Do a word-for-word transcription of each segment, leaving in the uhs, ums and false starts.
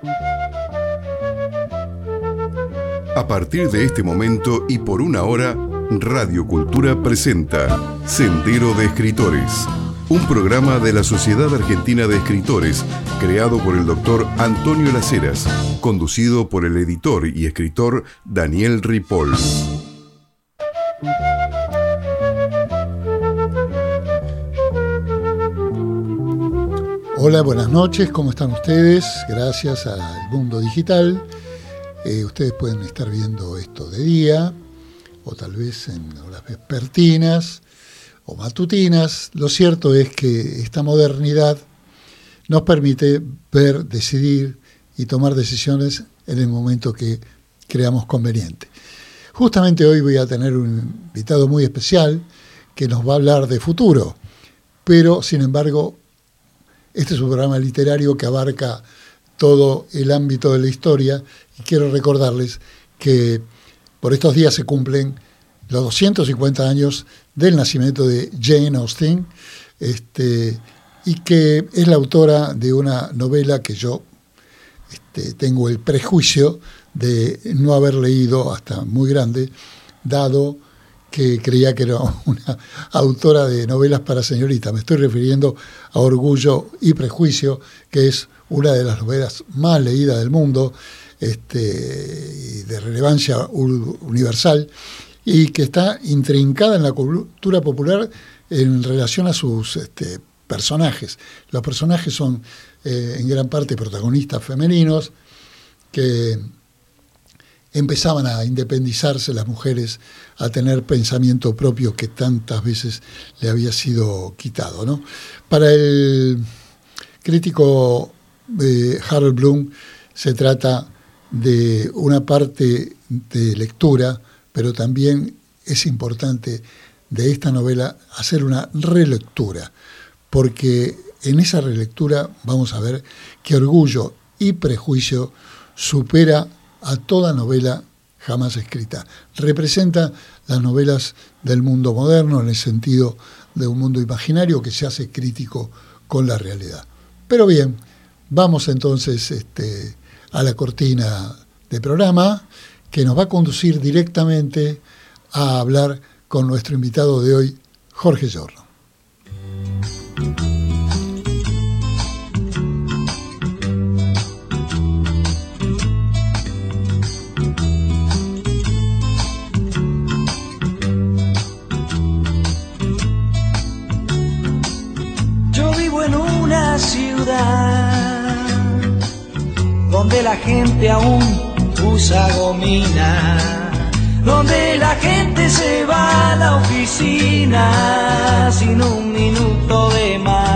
A partir de este momento y por una hora, Radio Cultura presenta Sendero de Escritores, un programa de la Sociedad Argentina de Escritores, creado por el doctor Antonio Las Heras, conducido por el editor y escritor Daniel Ripoll. Hola, buenas noches, ¿cómo están ustedes? Gracias al mundo digital. Eh, ustedes pueden estar viendo esto de día, o tal vez en horas vespertinas o matutinas. Lo cierto es que esta modernidad nos permite ver, decidir y tomar decisiones en el momento que creamos conveniente. Justamente hoy voy a tener un invitado muy especial que nos va a hablar de futuro, pero sin embargo este es un programa literario que abarca todo el ámbito de la historia y quiero recordarles que por estos días se cumplen los doscientos cincuenta años del nacimiento de Jane Austen, este, y que es la autora de una novela que yo este, tengo el prejuicio de no haber leído hasta muy grande, dado que creía que era una autora de novelas para señoritas. Me estoy refiriendo a Orgullo y Prejuicio, que es una de las novelas más leídas del mundo, este, de relevancia universal, y que está intrincada en la cultura popular en relación a sus este, personajes. Los personajes son eh, en gran parte protagonistas femeninos que empezaban a independizarse las mujeres, a tener pensamiento propio que tantas veces le había sido quitado, ¿no? Para el crítico eh, Harold Bloom se trata de una parte de lectura, pero también es importante de esta novela hacer una relectura, porque en esa relectura vamos a ver que Orgullo y Prejuicio supera a toda novela jamás escrita. Representa las novelas del mundo moderno en el sentido de un mundo imaginario que se hace crítico con la realidad. Pero bien, vamos entonces este, a la cortina de programa que nos va a conducir directamente a hablar con nuestro invitado de hoy, Jorge Giorno. Donde la gente aún usa gomina, donde la gente se va a la oficina sin un minuto de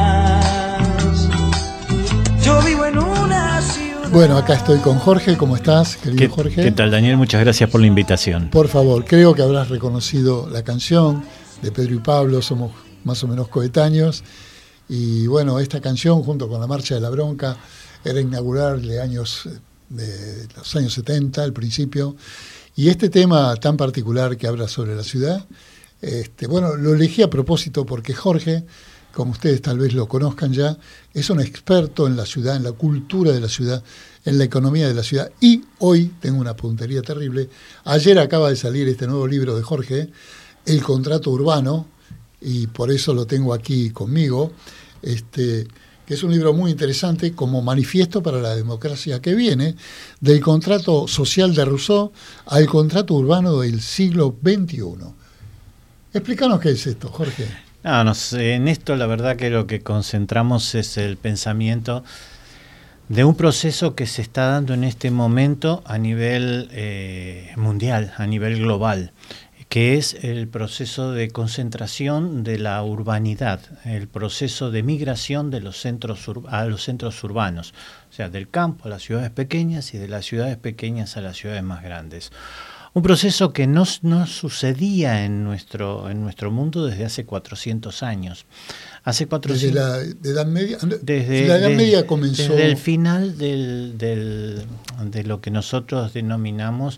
más. Yo vivo en una ciudad. Bueno, acá estoy con Jorge. ¿Cómo estás, querido ¿Qué, Jorge? ¿Qué tal, Daniel? Muchas gracias por la invitación. Por favor, creo que habrás reconocido la canción de Pedro y Pablo, somos más o menos coetáneos. Y bueno, esta canción, junto con la Marcha de la Bronca, era inaugural de años de los años setenta, al principio. Y este tema tan particular que habla sobre la ciudad, este, bueno, lo elegí a propósito porque Jorge, como ustedes tal vez lo conozcan ya, es un experto en la ciudad, en la cultura de la ciudad, en la economía de la ciudad. Y hoy tengo una puntería terrible. Ayer acaba de salir este nuevo libro de Jorge, El Contrato Urbano, y por eso lo tengo aquí conmigo, este, que es un libro muy interesante como manifiesto para la democracia que viene, del contrato social de Rousseau al contrato urbano del siglo veintiuno. Explícanos qué es esto, Jorge. No, no sé, en esto la verdad que lo que concentramos es el pensamiento de un proceso que se está dando en este momento a nivel eh, mundial, a nivel global, que es el proceso de concentración de la urbanidad, el proceso de migración de los centros ur- a los centros urbanos, o sea, del campo a las ciudades pequeñas y de las ciudades pequeñas a las ciudades más grandes. Un proceso que no, no sucedía en nuestro, en nuestro mundo desde hace cuatrocientos años. Hace cuatrocientos, desde la de Edad Media, desde la Edad de, Media comenzó. Desde el final del, del, de lo que nosotros denominamos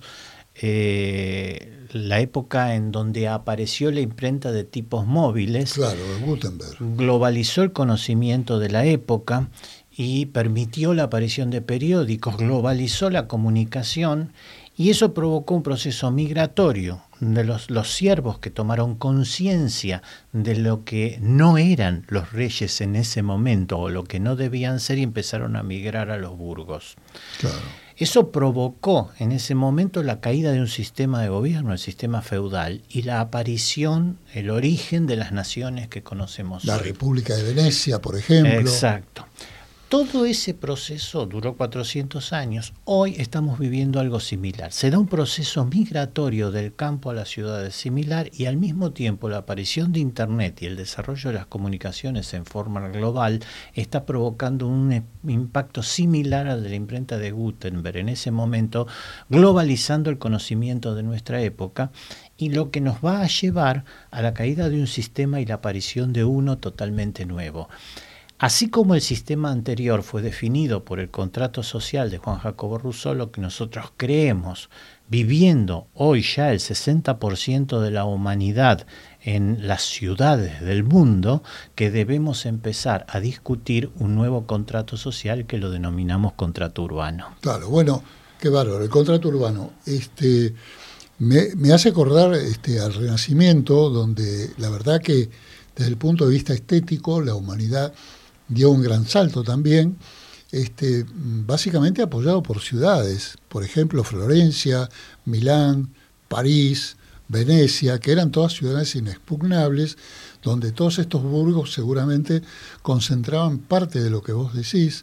eh, la época en donde apareció la imprenta de tipos móviles. Claro, Gutenberg. Globalizó el conocimiento de la época y permitió la aparición de periódicos, globalizó la comunicación y eso provocó un proceso migratorio de los, los siervos que tomaron conciencia de lo que no eran los reyes en ese momento o lo que no debían ser y empezaron a migrar a los burgos. Claro. Eso provocó en ese momento la caída de un sistema de gobierno, el sistema feudal, y la aparición, el origen de las naciones que conocemos La hoy. República de Venecia, por ejemplo. Exacto. Todo ese proceso duró cuatrocientos años. Hoy estamos viviendo algo similar. Se da un proceso migratorio del campo a las ciudades similar y al mismo tiempo la aparición de Internet y el desarrollo de las comunicaciones en forma global está provocando un impacto similar al de la imprenta de Gutenberg en ese momento, globalizando el conocimiento de nuestra época y lo que nos va a llevar a la caída de un sistema y la aparición de uno totalmente nuevo. Así como el sistema anterior fue definido por el contrato social de Juan Jacobo Rousseau, lo que nosotros creemos, viviendo hoy ya el sesenta por ciento de la humanidad en las ciudades del mundo, que debemos empezar a discutir un nuevo contrato social que lo denominamos contrato urbano. Claro, bueno, qué bárbaro, el contrato urbano. Este, me, me hace acordar este, al Renacimiento, donde la verdad que desde el punto de vista estético la humanidad dio un gran salto también, este, básicamente apoyado por ciudades, por ejemplo Florencia, Milán, París, Venecia, que eran todas ciudades inexpugnables, donde todos estos burgos seguramente concentraban parte de lo que vos decís,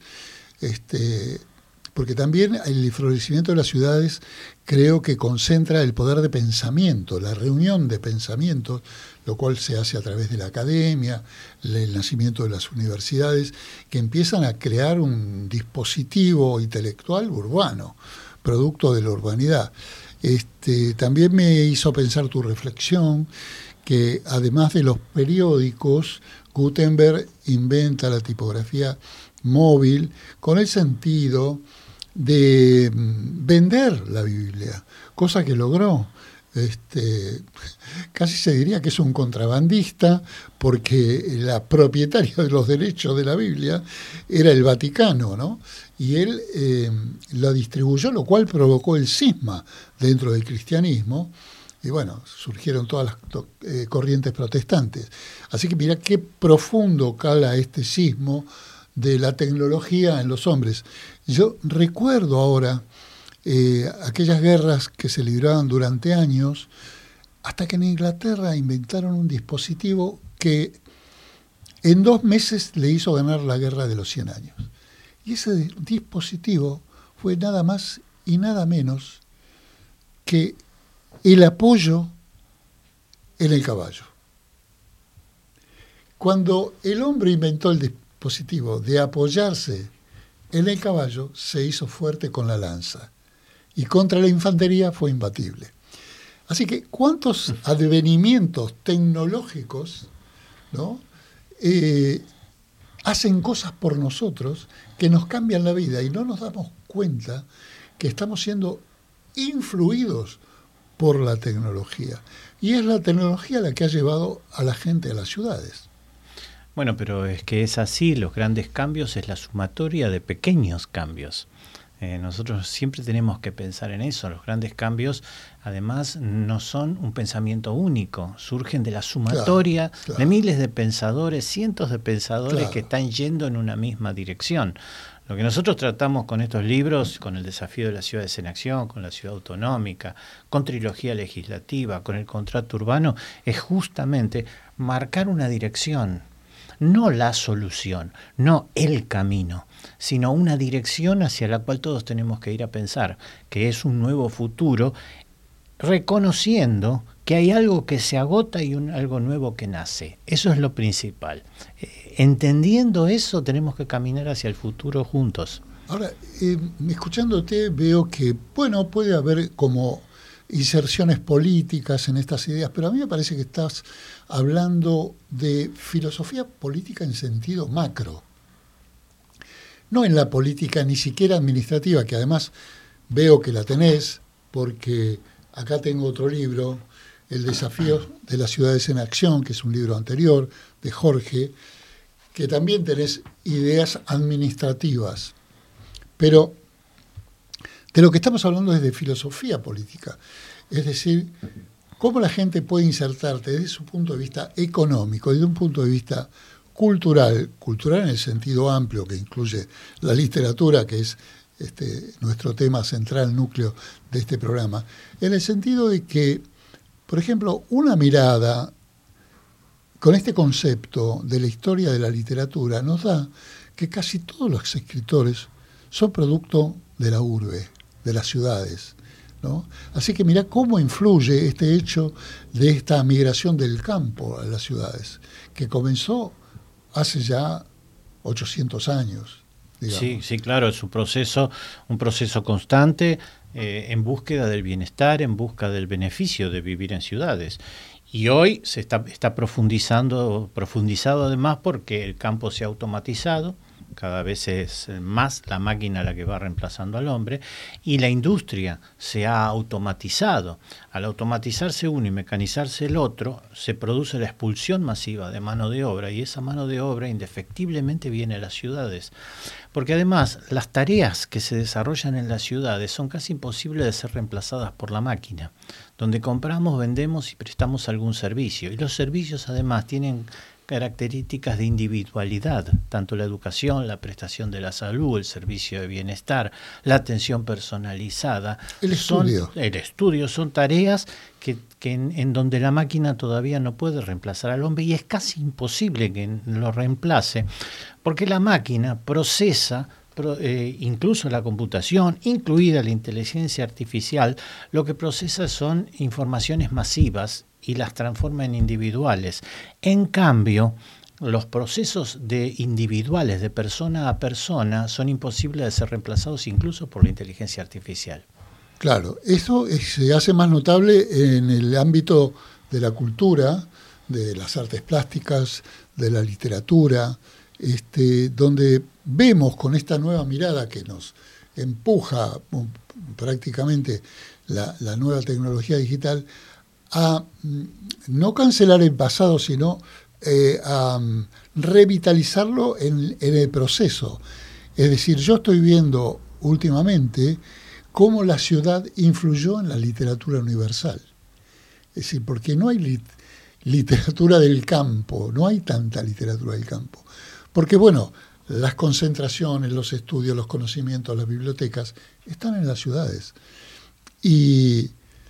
este, porque también el florecimiento de las ciudades creo que concentra el poder de pensamiento, la reunión de pensamientos, lo cual se hace a través de la academia, el nacimiento de las universidades, que empiezan a crear un dispositivo intelectual urbano, producto de la urbanidad. Este, también me hizo pensar tu reflexión, que además de los periódicos, Gutenberg inventa la tipografía móvil con el sentido de vender la Biblia, cosa que logró. Este, casi se diría que es un contrabandista, porque la propietaria de los derechos de la Biblia era el Vaticano, ¿no? Y él eh, la distribuyó, lo cual provocó el cisma dentro del cristianismo, y bueno, surgieron todas las eh, corrientes protestantes. Así que mirá qué profundo cala este sismo de la tecnología en los hombres. Yo recuerdo ahora Eh, aquellas guerras que se libraban durante años, hasta que en Inglaterra inventaron un dispositivo que en dos meses le hizo ganar la guerra de los cien años. Y ese dispositivo fue nada más y nada menos que el apoyo en el caballo. Cuando el hombre inventó el dispositivo de apoyarse en el caballo, se hizo fuerte con la lanza. Y contra la infantería fue imbatible. Así que, ¿cuántos advenimientos tecnológicos, ¿no? eh, hacen cosas por nosotros que nos cambian la vida y no nos damos cuenta que estamos siendo influidos por la tecnología? Y es la tecnología la que ha llevado a la gente a las ciudades. Bueno, pero es que es así, los grandes cambios es la sumatoria de pequeños cambios. Eh, nosotros siempre tenemos que pensar en eso. Los grandes cambios, además, no son un pensamiento único, surgen de la sumatoria claro, claro. de miles de pensadores, cientos de pensadores claro. que están yendo en una misma dirección. Lo que nosotros tratamos con estos libros, con el desafío de las ciudades en acción, con la ciudad autonómica, con trilogía legislativa, con el contrato urbano, es justamente marcar una dirección. No la solución, no el camino, sino una dirección hacia la cual todos tenemos que ir a pensar, que es un nuevo futuro, reconociendo que hay algo que se agota y un, algo nuevo que nace. Eso es lo principal. Eh, entendiendo eso, tenemos que caminar hacia el futuro juntos. Ahora, eh, escuchándote, veo que, bueno, puede haber como inserciones políticas en estas ideas, pero a mí me parece que estás hablando de filosofía política en sentido macro, no en la política ni siquiera administrativa, que además veo que la tenés, porque acá tengo otro libro, El desafío de las ciudades en acción, que es un libro anterior de Jorge, que también tenés ideas administrativas, pero de lo que estamos hablando es de filosofía política, es decir, cómo la gente puede insertarte desde su punto de vista económico, desde un punto de vista cultural, cultural en el sentido amplio que incluye la literatura, que es este, nuestro tema central, núcleo de este programa, en el sentido de que, por ejemplo, una mirada con este concepto de la historia de la literatura nos da que casi todos los escritores son producto de la urbe, de las ciudades, ¿no? Así que mirá cómo influye este hecho de esta migración del campo a las ciudades, que comenzó hace ya ochocientos años, digamos. Sí, sí, claro, es un proceso, un proceso constante eh, en búsqueda del bienestar, en busca del beneficio de vivir en ciudades. Y hoy se está, está profundizando, profundizado además porque el campo se ha automatizado, cada vez es más la máquina la que va reemplazando al hombre, y la industria se ha automatizado. Al automatizarse uno y mecanizarse el otro, se produce la expulsión masiva de mano de obra, y esa mano de obra indefectiblemente viene a las ciudades. Porque además las tareas que se desarrollan en las ciudades son casi imposibles de ser reemplazadas por la máquina, donde compramos, vendemos y prestamos algún servicio. Y los servicios además tienen características de individualidad, tanto la educación, la prestación de la salud, el servicio de bienestar, la atención personalizada. El estudio. Son, el estudio son tareas que, que en, en donde la máquina todavía no puede reemplazar al hombre, y es casi imposible que lo reemplace, porque la máquina procesa, Pro, eh, incluso la computación, incluida la inteligencia artificial, lo que procesa son informaciones masivas y las transforma en individuales. En cambio, los procesos de individuales, de persona a persona, son imposibles de ser reemplazados incluso por la inteligencia artificial. Claro, eso es, se hace más notable en el ámbito de la cultura, de las artes plásticas, de la literatura, este, donde vemos con esta nueva mirada que nos empuja um, prácticamente la, la nueva tecnología digital a um, no cancelar el pasado, sino eh, a um, revitalizarlo en, en el proceso. Es decir, yo estoy viendo últimamente cómo la ciudad influyó en la literatura universal. Es decir, porque no hay lit- literatura del campo, no hay tanta literatura del campo. Porque, bueno, las concentraciones, los estudios, los conocimientos, las bibliotecas están en las ciudades. Y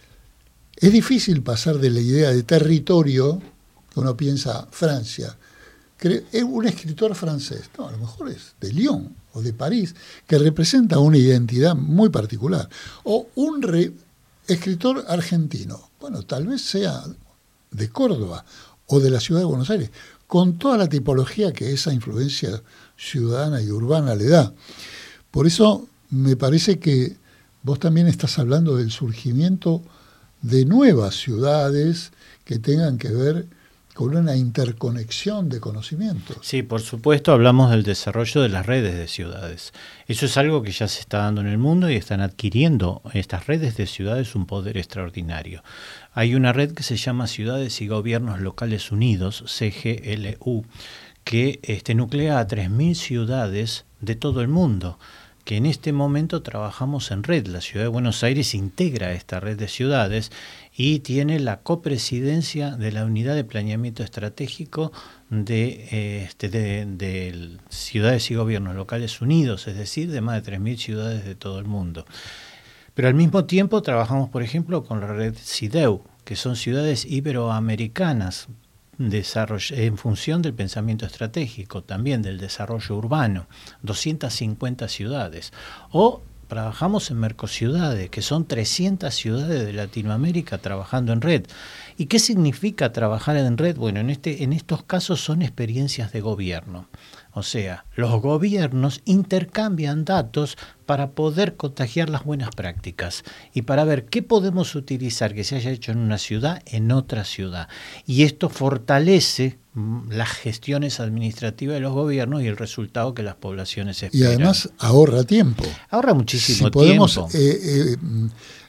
es difícil pasar de la idea de territorio, que uno piensa Francia, que es un escritor francés, no, a lo mejor es de Lyon o de París, que representa una identidad muy particular. O un re- escritor argentino, bueno, tal vez sea de Córdoba o de la ciudad de Buenos Aires, con toda la tipología que esa influencia ciudadana y urbana le da. Por eso me parece que vos también estás hablando del surgimiento de nuevas ciudades que tengan que ver con una interconexión de conocimientos. Sí, por supuesto, hablamos del desarrollo de las redes de ciudades. Eso es algo que ya se está dando en el mundo y están adquiriendo estas redes de ciudades un poder extraordinario. Hay una red que se llama Ciudades y Gobiernos Locales Unidos, C G L U, que este, nuclea a tres mil ciudades de todo el mundo, que en este momento trabajamos en red. La Ciudad de Buenos Aires integra esta red de ciudades y tiene la copresidencia de la Unidad de Planeamiento Estratégico de, eh, este, de, de Ciudades y Gobiernos Locales Unidos, es decir, de más de tres mil ciudades de todo el mundo. Pero al mismo tiempo trabajamos, por ejemplo, con la red CIDEU, que son ciudades iberoamericanas, desarrollo, en función del pensamiento estratégico, también del desarrollo urbano, doscientas cincuenta ciudades. O trabajamos en Mercociudades, que son trescientas ciudades de Latinoamérica trabajando en red. ¿Y qué significa trabajar en red? Bueno, en, este, en estos casos son experiencias de gobierno. O sea, los gobiernos intercambian datos para poder contagiar las buenas prácticas y para ver qué podemos utilizar que se haya hecho en una ciudad en otra ciudad. Y esto fortalece las gestiones administrativas de los gobiernos y el resultado que las poblaciones esperan. Y además ahorra tiempo. Ahorra muchísimo si podemos, tiempo. Eh, eh,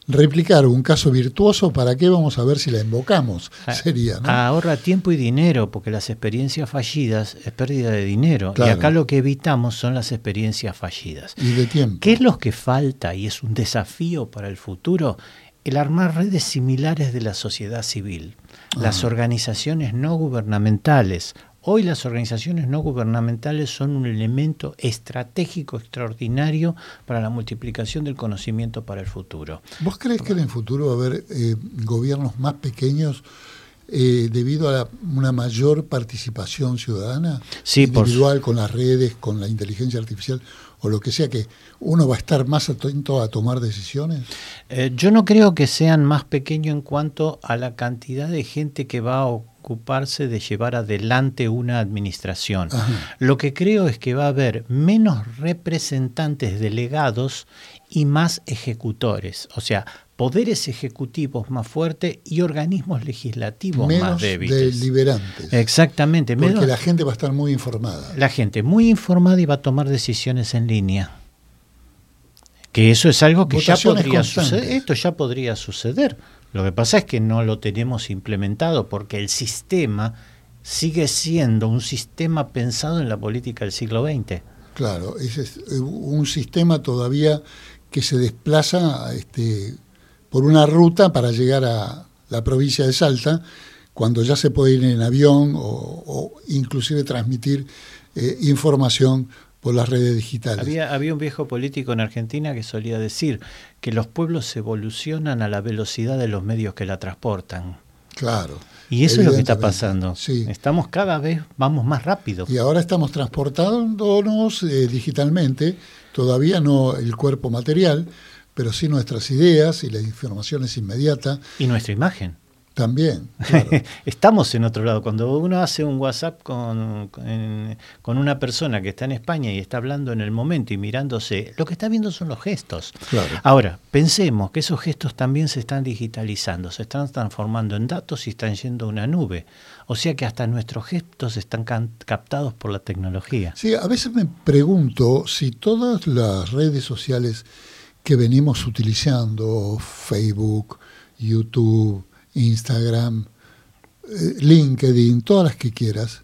replicar un caso virtuoso, ¿para qué vamos a ver si la invocamos? Sería, ¿no? Ahorra tiempo y dinero, porque las experiencias fallidas es pérdida de dinero. Claro. Y acá lo que evitamos son las experiencias fallidas. Y de tiempo. ¿Qué es lo que falta y es un desafío para el futuro? El armar redes similares de la sociedad civil, ah. las organizaciones no gubernamentales. Hoy las organizaciones no gubernamentales son un elemento estratégico extraordinario para la multiplicación del conocimiento para el futuro. ¿Vos crees que en el futuro va a haber eh, gobiernos más pequeños eh, debido a la, una mayor participación ciudadana? Sí, individual, por... con las redes, con la inteligencia artificial o lo que sea, que uno va a estar más atento a tomar decisiones? Eh, yo no creo que sean más pequeños en cuanto a la cantidad de gente que va a ocuparse de llevar adelante una administración. Ajá. Lo que creo es que va a haber menos representantes delegados y más ejecutores, o sea, poderes ejecutivos más fuertes y organismos legislativos menos más débiles. Deliberantes. Exactamente. Porque menos, la gente va a estar muy informada. La gente muy informada y va a tomar decisiones en línea. Que eso es algo que ya podría suceder. Esto ya podría suceder. Lo que pasa es que no lo tenemos implementado porque el sistema sigue siendo un sistema pensado en la política del siglo veinte. Claro, es un sistema todavía que se desplaza este, por una ruta para llegar a la provincia de Salta, cuando ya se puede ir en avión o, o inclusive transmitir eh, información por las redes digitales. Había, había un viejo político en Argentina que solía decir que los pueblos evolucionan a la velocidad de los medios que la transportan. Claro. Y eso es lo que está pasando. Sí. Estamos cada vez, vamos más rápido. Y ahora estamos transportándonos eh, digitalmente, todavía no el cuerpo material, pero sí nuestras ideas y la información es inmediata. Y nuestra imagen. También, claro. Estamos en otro lado. Cuando uno hace un WhatsApp con, con, con una persona que está en España y está hablando en el momento y mirándose, lo que está viendo son los gestos. Claro. Ahora, pensemos que esos gestos también se están digitalizando, se están transformando en datos y están yendo a una nube. O sea que hasta nuestros gestos están captados por la tecnología. Sí, a veces me pregunto si todas las redes sociales que venimos utilizando, Facebook, YouTube, Instagram, eh, LinkedIn, todas las que quieras,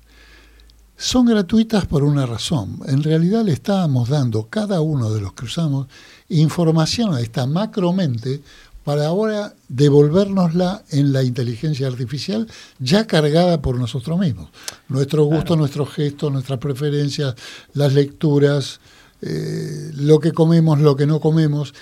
son gratuitas por una razón. En realidad le estábamos dando, cada uno de los que usamos, información a esta macromente para ahora devolvérnosla en la inteligencia artificial ya cargada por nosotros mismos. Nuestro gusto, claro. Nuestros gestos, nuestras preferencias, las lecturas, eh, lo que comemos, lo que no comemos.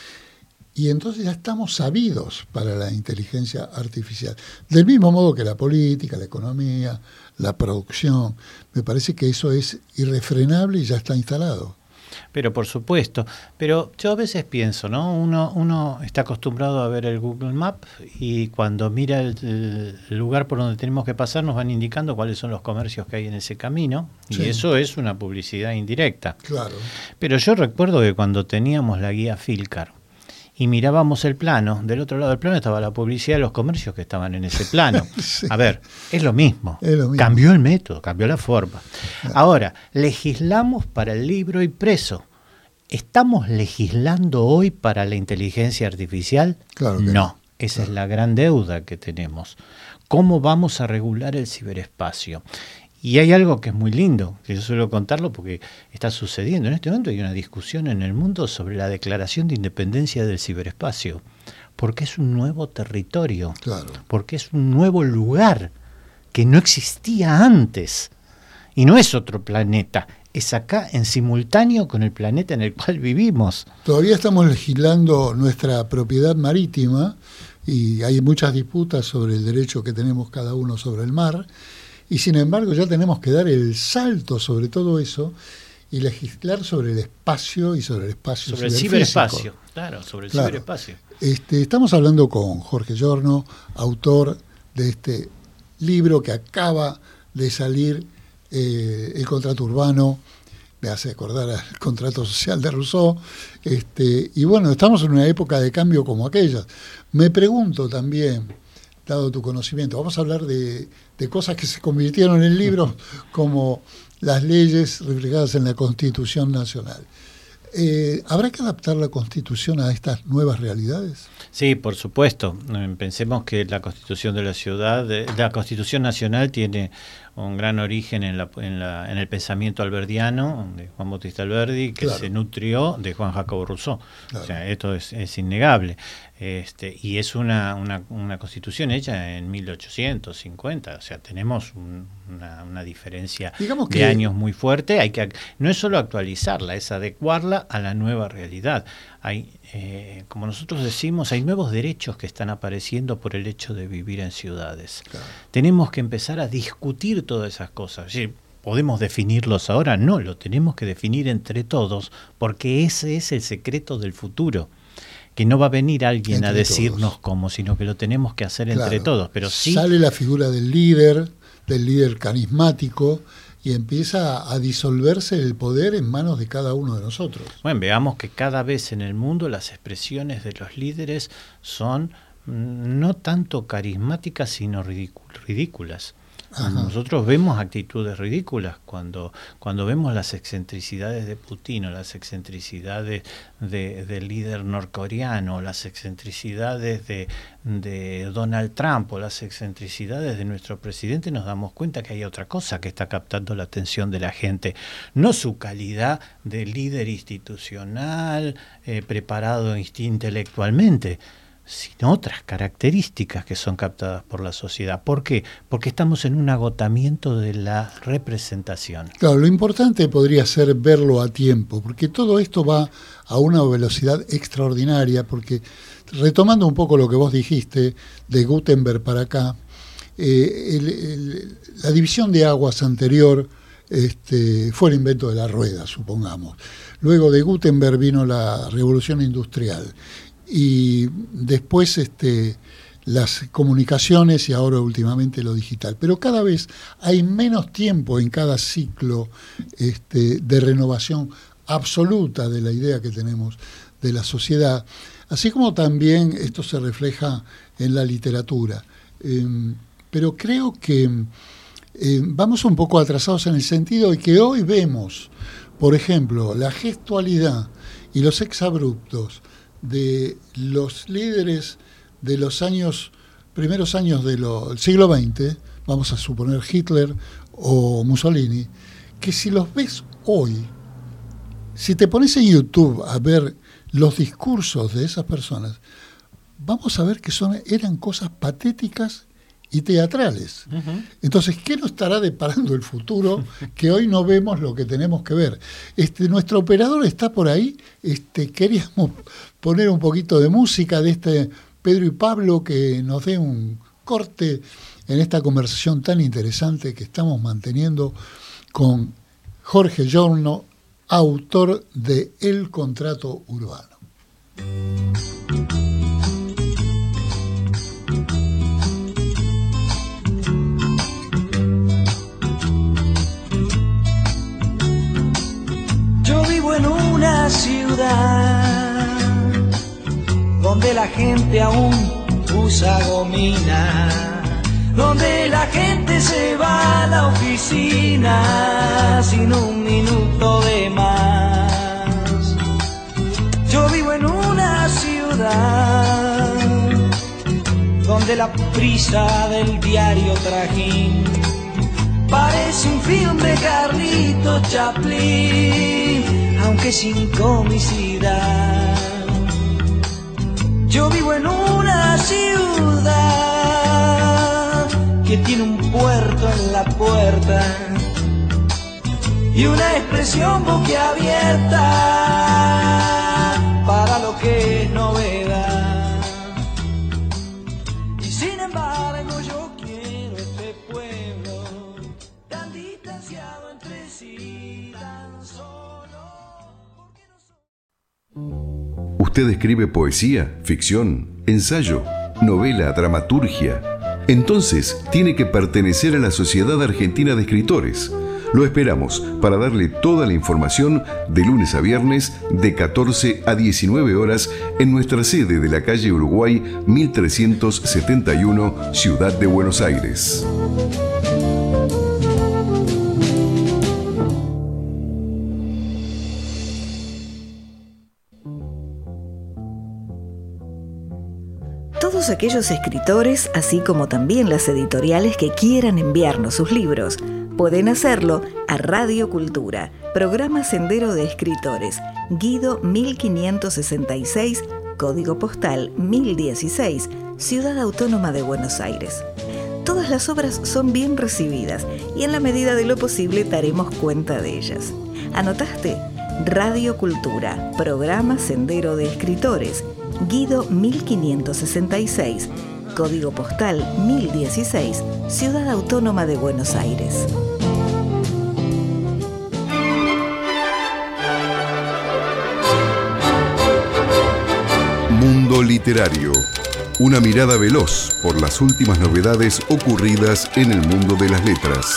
Y entonces ya estamos sabidos para la inteligencia artificial. Del mismo modo que la política, la economía, la producción. Me parece que eso es irrefrenable y ya está instalado. Pero por supuesto. Pero yo a veces pienso, ¿no? Uno, uno está acostumbrado a ver el Google Map y cuando mira el, el lugar por donde tenemos que pasar nos van indicando cuáles son los comercios que hay en ese camino. Sí. Y eso es una publicidad indirecta. Claro. Pero yo recuerdo que cuando teníamos la guía Filcar, y mirábamos el plano, del otro lado del plano estaba la publicidad de los comercios que estaban en ese plano. Sí. A ver, es lo mismo. Es lo mismo. Cambió el método, cambió la forma. Claro. Ahora, legislamos para el libro impreso. ¿Estamos legislando hoy para la inteligencia artificial? Claro que no. no. Esa claro. es la gran deuda que tenemos. ¿Cómo vamos a regular el ciberespacio? Y hay algo que es muy lindo, que yo suelo contarlo porque está sucediendo. En este momento hay una discusión en el mundo sobre la declaración de independencia del ciberespacio, porque es un nuevo territorio, claro. porque es un nuevo lugar que no existía antes. Y no es otro planeta, es acá en simultáneo con el planeta en el cual vivimos. Todavía estamos legislando nuestra propiedad marítima y hay muchas disputas sobre el derecho que tenemos cada uno sobre el mar. Y sin embargo ya tenemos que dar el salto sobre todo eso y legislar sobre el espacio y sobre el espacio sobre el ciberespacio, claro, sobre el claro. ciberespacio. Este, estamos hablando con Jorge Giorno, autor de este libro que acaba de salir, eh, El contrato urbano, me hace acordar al contrato social de Rousseau, este, y bueno, estamos en una época de cambio como aquella. Me pregunto también, dado tu conocimiento, vamos a hablar de, de cosas que se convirtieron en libros como las leyes reflejadas en la Constitución Nacional. Eh, ¿Habrá que adaptar la Constitución a estas nuevas realidades? Sí, por supuesto. Pensemos que la Constitución de la ciudad, la Constitución Nacional tiene un gran origen en, la, en, la, en el pensamiento alberdiano de Juan Bautista Alberdi, que claro. se nutrió de Juan Jacobo Rousseau. Claro. O sea, esto es, es innegable. Este, y es una, una, una constitución hecha en mil ochocientos cincuenta, o sea, tenemos un, una, una diferencia Digamos que... de años muy fuerte. Hay que, no es solo actualizarla, es adecuarla a la nueva realidad. Hay, eh, como nosotros decimos, hay nuevos derechos que están apareciendo por el hecho de vivir en ciudades. Claro. Tenemos que empezar a discutir todas esas cosas. ¿Sí? ¿Podemos definirlos ahora? No, lo tenemos que definir entre todos, porque ese es el secreto del futuro. Que no va a venir alguien entre a decirnos todos. Cómo, sino que lo tenemos que hacer claro. entre todos. Pero sí sale la figura del líder, del líder carismático, y empieza a disolverse el poder en manos de cada uno de nosotros. Bueno, veamos que cada vez en el mundo las expresiones de los líderes son no tanto carismáticas, sino ridículas. Ajá. Nosotros vemos actitudes ridículas cuando, cuando vemos las excentricidades de Putin o las excentricidades de, del líder norcoreano, las excentricidades de, de Donald Trump o las excentricidades de nuestro presidente, nos damos cuenta que hay otra cosa que está captando la atención de la gente, no su calidad de líder institucional, eh, preparado intelectualmente, sino otras características que son captadas por la sociedad. ¿Por qué? Porque estamos en un agotamiento de la representación. Claro, lo importante podría ser verlo a tiempo, porque todo esto va a una velocidad extraordinaria, porque retomando un poco lo que vos dijiste, de Gutenberg para acá, eh, el, el, la división de aguas anterior este, fue el invento de la rueda, supongamos. Luego de Gutenberg vino la revolución industrial, y después este, las comunicaciones y ahora últimamente lo digital. Pero cada vez hay menos tiempo en cada ciclo este, de renovación absoluta de la idea que tenemos de la sociedad, así como también esto se refleja en la literatura. Eh, pero creo que eh, vamos un poco atrasados en el sentido de que hoy vemos, por ejemplo, la gestualidad y los exabruptos de los líderes de los años, primeros años del siglo veinte, vamos a suponer Hitler o Mussolini, que si los ves hoy, si te pones en YouTube a ver los discursos de esas personas, vamos a ver que son, eran cosas patéticas y teatrales. Uh-huh. Entonces, ¿qué nos estará deparando el futuro que hoy no vemos lo que tenemos que ver? Este, nuestro operador está por ahí, este, queríamos poner un poquito de música de este Pedro y Pablo que nos dé un corte en esta conversación tan interesante que estamos manteniendo con Jorge Giorno, autor de El Contrato Urbano. Yo vivo en una ciudad donde la gente aún usa gomina, donde la gente se va a la oficina sin un minuto de más. Yo vivo en una ciudad donde la prisa del diario trajín parece un film de Carlitos Chaplin, aunque sin comicidad. Yo vivo en una ciudad que tiene un puerto en la puerta y una expresión boquiabierta para lo que es novedad. Y sin embargo yo quiero este pueblo tan distanciado entre sí, tan solo porque no soy... ¿Usted escribe poesía, ficción, ensayo, novela, dramaturgia? Entonces tiene que pertenecer a la Sociedad Argentina de Escritores. Lo esperamos para darle toda la información de lunes a viernes de catorce a diecinueve horas en nuestra sede de la calle Uruguay mil trescientos setenta y uno, Ciudad de Buenos Aires. Todos aquellos escritores, así como también las editoriales que quieran enviarnos sus libros, pueden hacerlo a Radio Cultura, programa Sendero de Escritores, Guido mil quinientos sesenta y seis, código postal mil dieciséis, Ciudad Autónoma de Buenos Aires. Todas las obras son bien recibidas y en la medida de lo posible daremos cuenta de ellas. ¿Anotaste? Radio Cultura, programa Sendero de Escritores, Guido mil quinientos sesenta y seis, código postal mil dieciséis, Ciudad Autónoma de Buenos Aires. Mundo Literario. Una mirada veloz por las últimas novedades ocurridas en el mundo de las letras.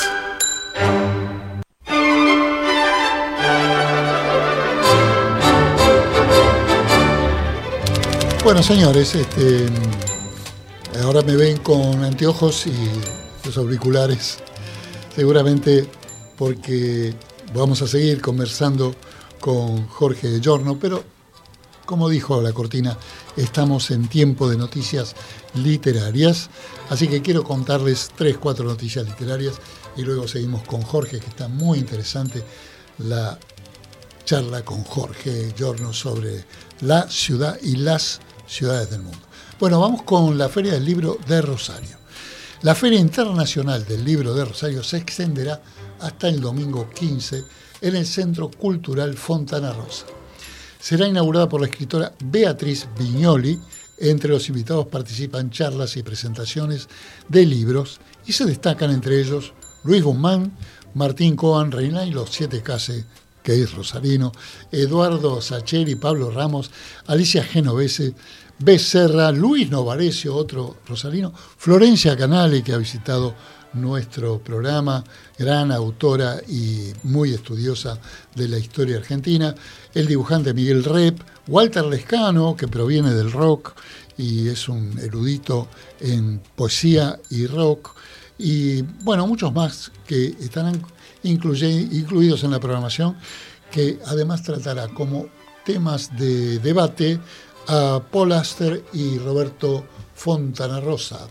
Bueno, señores, este, ahora me ven con anteojos y los auriculares, seguramente porque vamos a seguir conversando con Jorge Giorno, pero como dijo la cortina, estamos en tiempo de noticias literarias, así que quiero contarles tres, cuatro noticias literarias y luego seguimos con Jorge, que está muy interesante la charla con Jorge Giorno sobre la ciudad y las ciudades del mundo. Bueno, vamos con la Feria del Libro de Rosario. La Feria Internacional del Libro de Rosario se extenderá hasta el domingo quince en el Centro Cultural Fontana Rosa. Será inaugurada por la escritora Beatriz Viñoli. Entre los invitados participan charlas y presentaciones de libros y se destacan entre ellos Luis Guzmán, Martín Coan Reina y los Siete Case, que es rosarino, Eduardo Sacheri, Pablo Ramos, Alicia Genovese, Becerra, Luis Novarecio, otro rosarino, Florencia Canale, que ha visitado nuestro programa, gran autora y muy estudiosa de la historia argentina, el dibujante Miguel Rep, Walter Lescano, que proviene del rock y es un erudito en poesía y rock, y bueno, muchos más que estarán incluye, incluidos en la programación, que además tratará como temas de debate a Paul Auster y Roberto Fontana Rosa.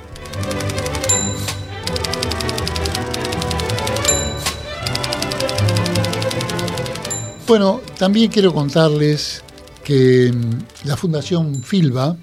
Bueno, también quiero contarles que la Fundación Filba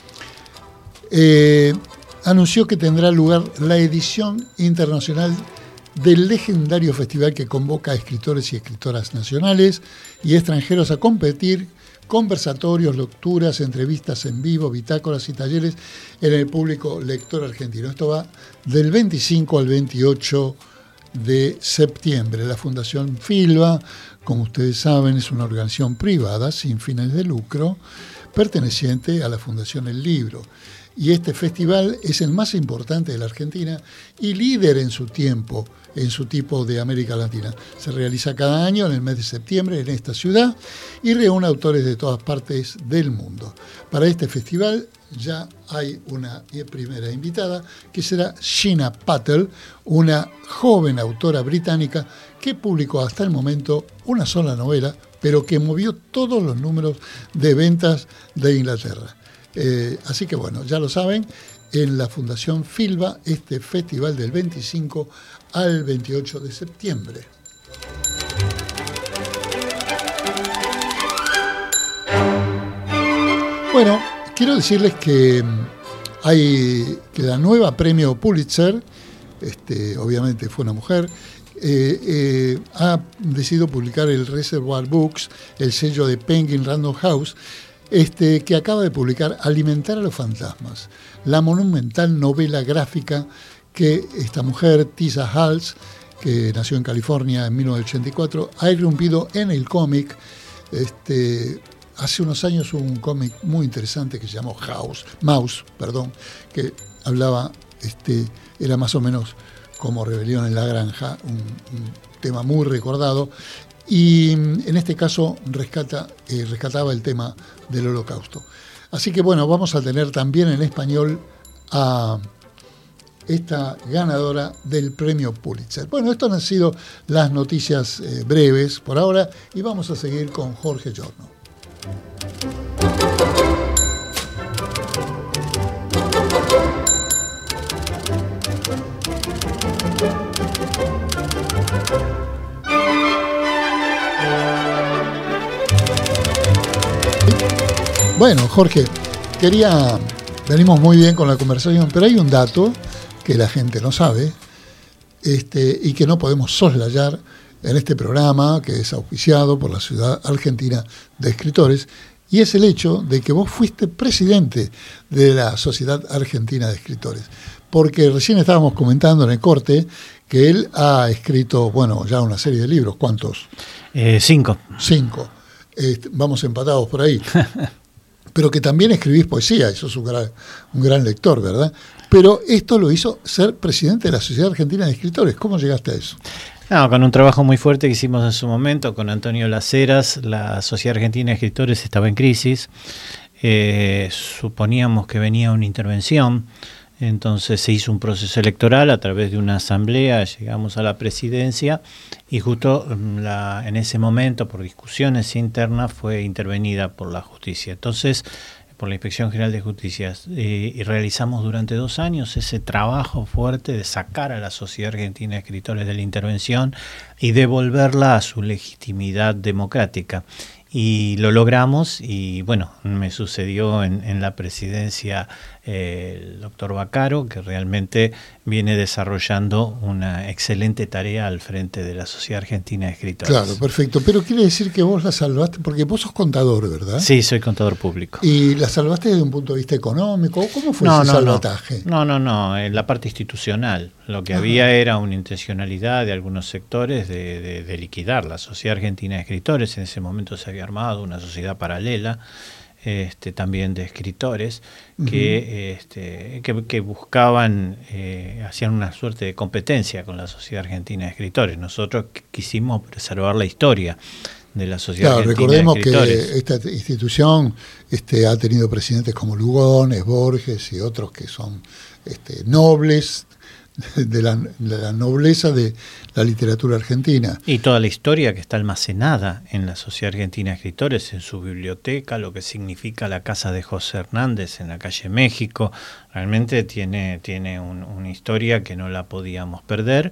eh, anunció que tendrá lugar la edición internacional del legendario festival que convoca a escritores y escritoras nacionales y extranjeros a competir, conversatorios, lecturas, entrevistas en vivo, bitácoras y talleres en el público lector argentino. Esto va del veinticinco al veintiocho de septiembre. La Fundación Filba, como ustedes saben, es una organización privada sin fines de lucro perteneciente a la Fundación El Libro. Y este festival es el más importante de la Argentina y líder en su tiempo, en su tipo de América Latina. Se realiza cada año en el mes de septiembre en esta ciudad y reúne autores de todas partes del mundo. Para este festival ya hay una primera invitada, que será Sheena Patel, una joven autora británica que publicó hasta el momento una sola novela, pero que movió todos los números de ventas de Inglaterra. Eh, así que bueno, ya lo saben, en la Fundación Filba, este festival del veinticinco al veintiocho de septiembre. Bueno, quiero decirles que hay que la nueva premio Pulitzer, este, obviamente fue una mujer, eh, eh, ha decidido publicar el Reservoir Books, el sello de Penguin Random House, Este, que acaba de publicar Alimentar a los fantasmas, la monumental novela gráfica que esta mujer, Tisa Hals, que nació en California en mil novecientos ochenta y cuatro, ha irrumpido en el cómic. Este, hace unos años hubo un cómic muy interesante que se llamó House, Mouse, perdón, que hablaba, este, era más o menos como Rebelión en la Granja, un, un tema muy recordado. Y en este caso rescata, eh, rescataba el tema del Holocausto. Así que bueno, vamos a tener también en español a esta ganadora del premio Pulitzer. Bueno, estas han sido las noticias eh, breves por ahora y vamos a seguir con Jorge Giorno. Bueno, Jorge, quería, venimos muy bien con la conversación, pero hay un dato que la gente no sabe este, y que no podemos soslayar en este programa, que es auspiciado por la Sociedad Argentina de Escritores, y es el hecho de que vos fuiste presidente de la Sociedad Argentina de Escritores. Porque recién estábamos comentando en el corte que él ha escrito, bueno, ya una serie de libros. ¿Cuántos? Eh, cinco. Cinco. Eh, vamos empatados por ahí. Pero que también escribís poesía, eso es un gran, un gran lector, ¿verdad? Pero esto lo hizo ser presidente de la Sociedad Argentina de Escritores. ¿Cómo llegaste a eso? No, con un trabajo muy fuerte que hicimos en su momento con Antonio Las Heras. La Sociedad Argentina de Escritores estaba en crisis. Eh, suponíamos que venía una intervención. Entonces se hizo un proceso electoral a través de una asamblea, llegamos a la presidencia y justo la, en ese momento, por discusiones internas, fue intervenida por la justicia. Entonces, por la Inspección General de Justicia, eh, y realizamos durante dos años ese trabajo fuerte de sacar a la Sociedad Argentina de Escritores de la intervención y devolverla a su legitimidad democrática. Y lo logramos y bueno, me sucedió en, en la presidencia eh, el doctor Baccaro, que realmente viene desarrollando una excelente tarea al frente de la Sociedad Argentina de Escritores. Claro, perfecto. Pero quiere decir que vos la salvaste, porque vos sos contador, ¿verdad? Sí, soy contador público. ¿Y la salvaste desde un punto de vista económico? ¿Cómo fue no, ese no, salvataje? No, no, no, en la parte institucional. Lo que Ajá. había era una intencionalidad de algunos sectores de, de, de liquidar la Sociedad Argentina de Escritores. En ese momento se había armado una sociedad paralela, este, también de escritores, uh-huh. que, este, que, que buscaban, eh, hacían una suerte de competencia con la Sociedad Argentina de Escritores. Nosotros quisimos preservar la historia de la Sociedad claro, Argentina recordemos de Escritores. Que esta institución este, ha tenido presidentes como Lugones, Borges y otros que son este, nobles, de la, de la nobleza de la literatura argentina. Y toda la historia que está almacenada en la Sociedad Argentina de Escritores, en su biblioteca, lo que significa la casa de José Hernández en la calle México, realmente tiene, tiene un, una historia que no la podíamos perder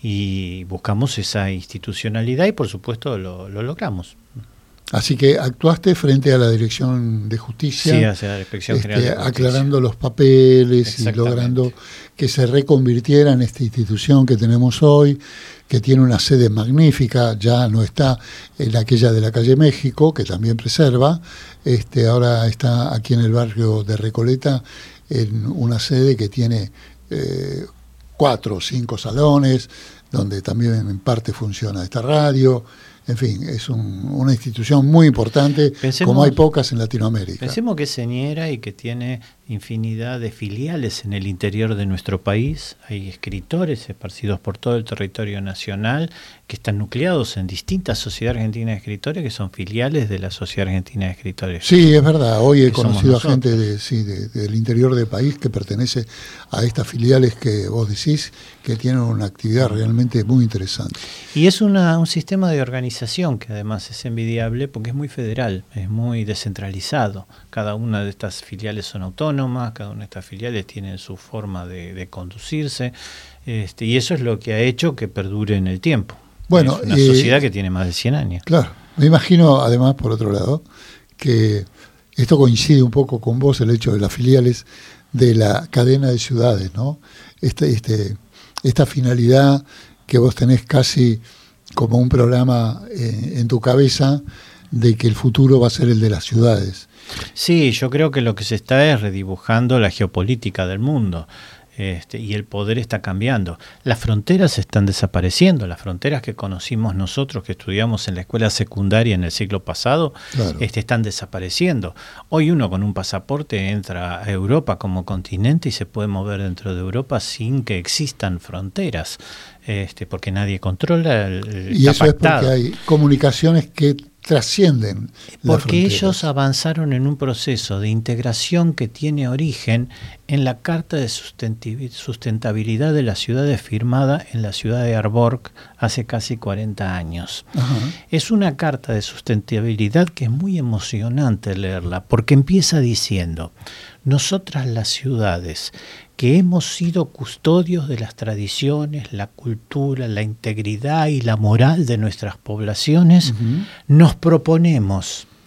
y buscamos esa institucionalidad y por supuesto lo, lo logramos. Así que actuaste frente a la Dirección de Justicia, sí, hacia la Inspección este, General de Justicia, aclarando los papeles y logrando que se reconvirtiera en esta institución que tenemos hoy, que tiene una sede magnífica, ya no está en aquella de la calle México, que también preserva, este, ahora está aquí en el barrio de Recoleta, en una sede que tiene eh, cuatro o cinco salones, donde también en parte funciona esta radio. En fin, es un, una institución muy importante, pensemos, como hay pocas en Latinoamérica. Pensemos que es señera y que tiene infinidad de filiales en el interior de nuestro país. Hay escritores esparcidos por todo el territorio nacional que están nucleados en distintas sociedades argentinas de escritores que son filiales de la Sociedad Argentina de Escritores. Sí, es verdad. Hoy he conocido a gente de, sí, de, del interior del país que pertenece a estas filiales que vos decís que tienen una actividad realmente muy interesante. Y es una, un sistema de organización que además es envidiable porque es muy federal, es muy descentralizado. Cada una de estas filiales son autónomas, cada una de estas filiales tiene su forma de, de conducirse, este, y eso es lo que ha hecho que perdure en el tiempo. Bueno, es una eh, sociedad que tiene más de cien años. Claro, me imagino además, por otro lado, que esto coincide un poco con vos, el hecho de las filiales de la cadena de ciudades, ¿no? Este, este, esta finalidad que vos tenés casi como un programa eh, en tu cabeza de que el futuro va a ser el de las ciudades. Sí, yo creo que lo que se está es redibujando la geopolítica del mundo. Este, y el poder está cambiando. Las fronteras están desapareciendo. Las fronteras que conocimos nosotros, que estudiamos en la escuela secundaria en el siglo pasado, claro. este, están desapareciendo. Hoy uno con un pasaporte entra a Europa como continente y se puede mover dentro de Europa sin que existan fronteras, este, porque nadie controla el, el y eso pactado. Es porque hay comunicaciones que trascienden porque ellos avanzaron en un proceso de integración que tiene origen en la Carta de Sustentabilidad de las Ciudades firmada en la ciudad de Aalborg hace casi cuarenta años. Ajá. Es una carta de sustentabilidad que es muy emocionante leerla porque empieza diciendo: nosotras las ciudades que hemos sido custodios de las tradiciones, la cultura, la integridad y la moral de nuestras poblaciones, uh-huh. nos proponemos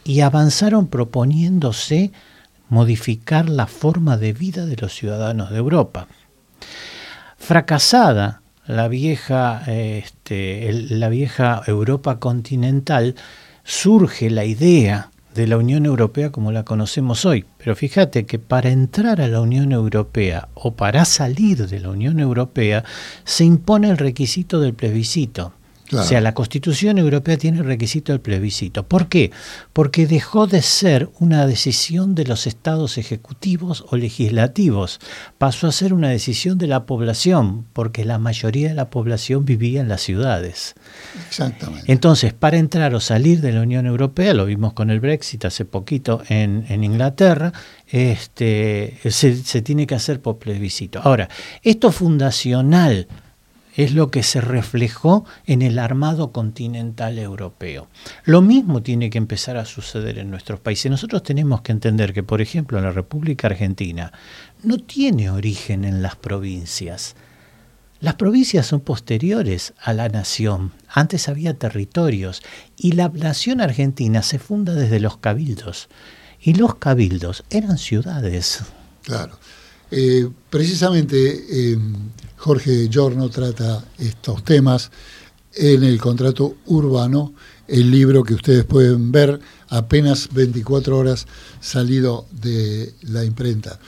y avanzaron proponiéndose modificar la forma de vida de los ciudadanos de Europa. Fracasada la vieja, este, el, la vieja Europa continental, surge la idea de la Unión Europea como la conocemos hoy. Pero fíjate que para entrar a la Unión Europea o para salir de la Unión Europea se impone el requisito del plebiscito. Claro. O sea, la Constitución Europea tiene el requisito del plebiscito. ¿Por qué? Porque dejó de ser una decisión de los estados ejecutivos o legislativos. Pasó a ser una decisión de la población, porque la mayoría de la población vivía en las ciudades. Exactamente. Entonces, para entrar o salir de la Unión Europea, lo vimos con el Brexit hace poquito en, en Inglaterra, este, se, se tiene que hacer por plebiscito. Ahora, esto fundacional es lo que se reflejó en el armado continental europeo. Lo mismo tiene que empezar a suceder en nuestros países. Nosotros tenemos que entender que, por ejemplo, la República Argentina no tiene origen en las provincias. Las provincias son posteriores a la nación. Antes había territorios y la nación argentina se funda desde los cabildos. Y los cabildos eran ciudades. Claro. Eh, precisamente eh, Jorge Giorno trata estos temas en el contrato urbano, el libro que ustedes pueden ver apenas veinticuatro horas salido de la imprenta.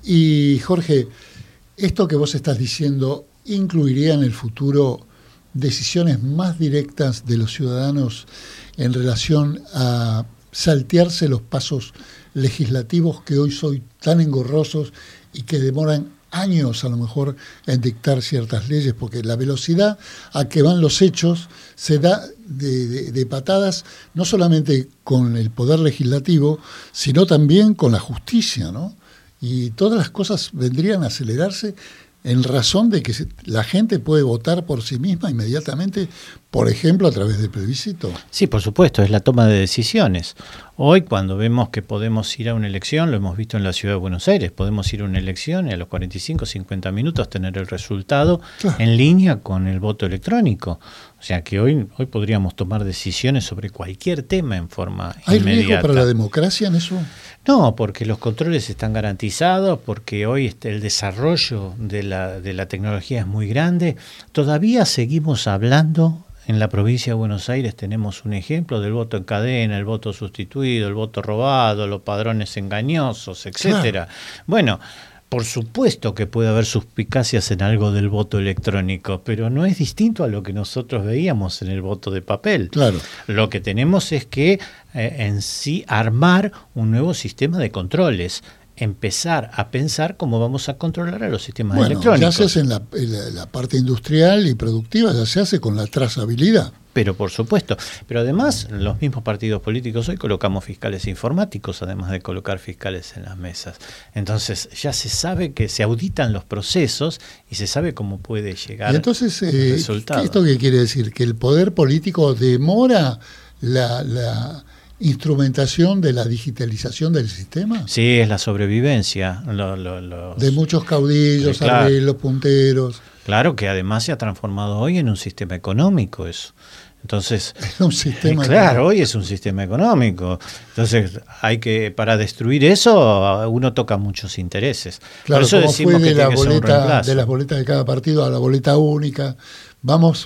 Y Jorge, esto que vos estás diciendo incluiría en el futuro decisiones más directas de los ciudadanos en relación a saltearse los pasos legislativos que hoy son tan engorrosos y que demoran años a lo mejor en dictar ciertas leyes, porque la velocidad a que van los hechos se da de, de, de patadas, no solamente con el poder legislativo, sino también con la justicia, ¿no? Y todas las cosas vendrían a acelerarse en razón de que la gente puede votar por sí misma inmediatamente, por ejemplo, a través del plebiscito. Sí, por supuesto, es la toma de decisiones. Hoy, cuando vemos que podemos ir a una elección, lo hemos visto en la Ciudad de Buenos Aires, podemos ir a una elección y a los cuarenta y cinco, cincuenta minutos tener el resultado claro. en línea con el voto electrónico. O sea que hoy, hoy podríamos tomar decisiones sobre cualquier tema en forma ¿Hay inmediata. ¿Hay riesgo para la democracia en eso? No, porque los controles están garantizados, porque hoy este, el desarrollo de la, de la tecnología es muy grande. Todavía seguimos hablando, en la provincia de Buenos Aires tenemos un ejemplo del voto en cadena, el voto sustituido, el voto robado, los padrones engañosos, etcétera. Claro. Bueno, por supuesto que puede haber suspicacias en algo del voto electrónico, pero no es distinto a lo que nosotros veíamos en el voto de papel. Claro. Lo que tenemos es que eh, en sí armar un nuevo sistema de controles, empezar a pensar cómo vamos a controlar a los sistemas bueno, electrónicos. Ya se hace en la, en la, la parte industrial y productiva, ya se hace con la trazabilidad. Pero por supuesto, pero además los mismos partidos políticos hoy colocamos fiscales informáticos, además de colocar fiscales en las mesas. Entonces ya se sabe que se auditan los procesos y se sabe cómo puede llegar y entonces, el eh, resultado. ¿esto qué quiere decir? ¿Que el poder político demora la, la instrumentación de la digitalización del sistema? Sí, es la sobrevivencia. Lo, lo, los, de muchos caudillos, eh, claro, arreglos, punteros. Claro, que además se ha transformado hoy en un sistema económico eso. Entonces, es un sistema eh, claro, hoy es un sistema económico. Entonces, hay que para destruir eso uno toca muchos intereses. Claro, por eso como decimos fue de que la tiene que ser un boleta, reemplazo. de las boletas de cada partido a la boleta única. Vamos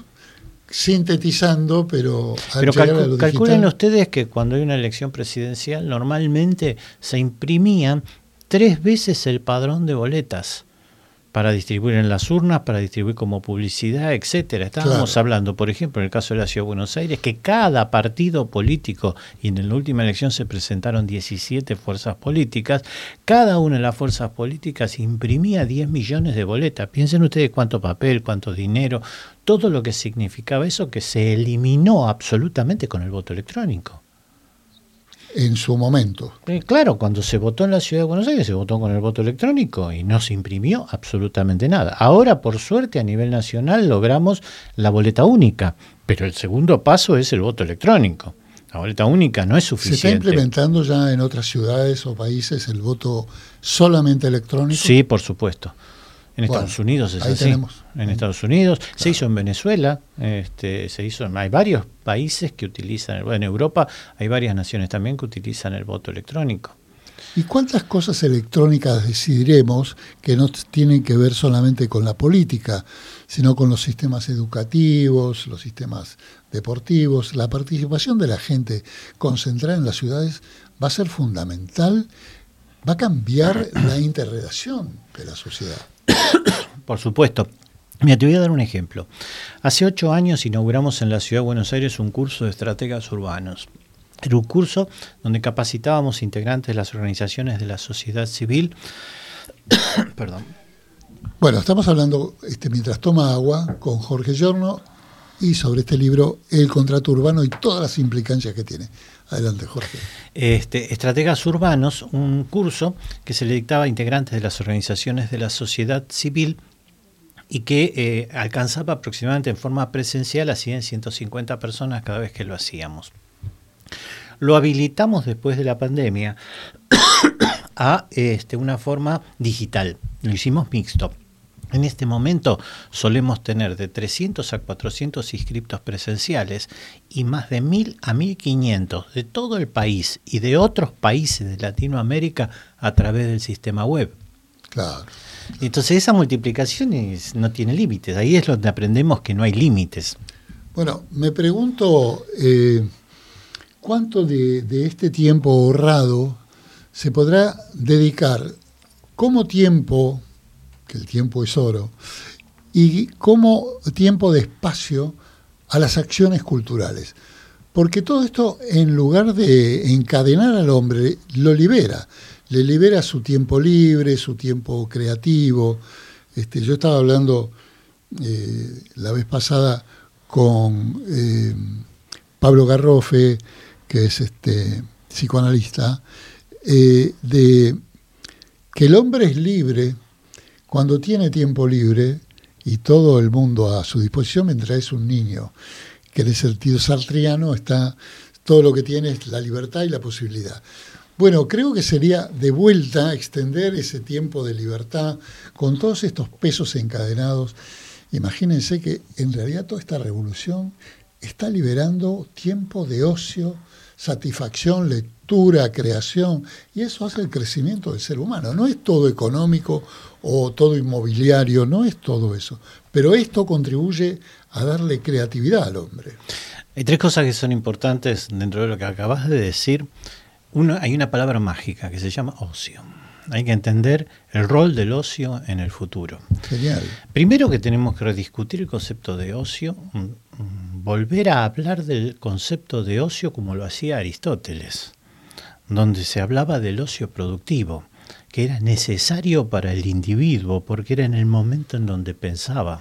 sintetizando, pero al Pero llegar calcu- a lo calculen digital, ustedes que cuando hay una elección presidencial normalmente se imprimían tres veces el padrón de boletas para distribuir en las urnas, para distribuir como publicidad, etcétera. Estábamos Claro. hablando, por ejemplo, en el caso de la Ciudad de Buenos Aires, que cada partido político, y en la última elección se presentaron diecisiete fuerzas políticas, cada una de las fuerzas políticas imprimía diez millones de boletas. Piensen ustedes cuánto papel, cuánto dinero, todo lo que significaba eso, que se eliminó absolutamente con el voto electrónico. en su momento. Eh, claro, cuando se votó en la Ciudad de Buenos Aires se votó con el voto electrónico y no se imprimió absolutamente nada. Ahora, por suerte, a nivel nacional logramos la boleta única, pero el segundo paso es el voto electrónico. La boleta única no es suficiente. ¿Se está implementando ya en otras ciudades o países el voto solamente electrónico? Sí, por supuesto. En Estados Bueno, Unidos es ahí así. tenemos. En Estados Unidos Claro. se hizo en Venezuela, este, se hizo. Hay varios países que utilizan. El, en Europa hay varias naciones también que utilizan el voto electrónico. ¿Y cuántas cosas electrónicas decidiremos que no t- tienen que ver solamente con la política, sino con los sistemas educativos, los sistemas deportivos? La participación de la gente concentrada en las ciudades va a ser fundamental, va a cambiar la interrelación de la sociedad. Por supuesto. Mira, te voy a dar un ejemplo. Hace ocho años inauguramos en la Ciudad de Buenos Aires un curso de estrategas urbanos. Era un curso donde capacitábamos integrantes de las organizaciones de la sociedad civil. Perdón. Bueno, estamos hablando, este, mientras toma agua, con Jorge Giorno y sobre este libro, El contrato urbano y todas las implicancias que tiene. Adelante, Jorge. Este, Estrategas Urbanos, un curso que se le dictaba a integrantes de las organizaciones de la sociedad civil y que eh, alcanzaba aproximadamente en forma presencial a cien, ciento cincuenta personas cada vez que lo hacíamos. Lo habilitamos después de la pandemia a este, una forma digital. Lo hicimos mixto. En este momento solemos tener de trescientos a cuatrocientos inscriptos presenciales y más de mil a mil quinientos de todo el país y de otros países de Latinoamérica a través del sistema web. Claro. Entonces esa multiplicación es, no tiene límites. Ahí es donde aprendemos que no hay límites. Bueno, me pregunto eh, cuánto de, de este tiempo ahorrado se podrá dedicar como tiempo, que el tiempo es oro, y como tiempo de espacio a las acciones culturales. Porque todo esto, en lugar de encadenar al hombre, lo libera. Le libera su tiempo libre, su tiempo creativo. Este, yo estaba hablando eh, la vez pasada con eh, Pablo Garrofe, que es este psicoanalista, eh, de que el hombre es libre cuando tiene tiempo libre y todo el mundo a su disposición mientras es un niño, que en el sentido sartriano está todo lo que tiene es la libertad y la posibilidad. Bueno, creo que sería de vuelta extender ese tiempo de libertad con todos estos pesos encadenados. Imagínense que en realidad toda esta revolución está liberando tiempo de ocio, satisfacción, lectura, creación, y eso hace el crecimiento del ser humano. No es todo económico o todo inmobiliario, no es todo eso, pero esto contribuye a darle creatividad al hombre. Hay tres cosas que son importantes dentro de lo que acabas de decir. Uno, hay una palabra mágica que se llama ocio. Hay que entender el rol del ocio en el futuro. Genial. Primero que tenemos que rediscutir el concepto de ocio, volver a hablar del concepto de ocio como lo hacía Aristóteles, donde se hablaba del ocio productivo, que era necesario para el individuo porque era en el momento en donde pensaba.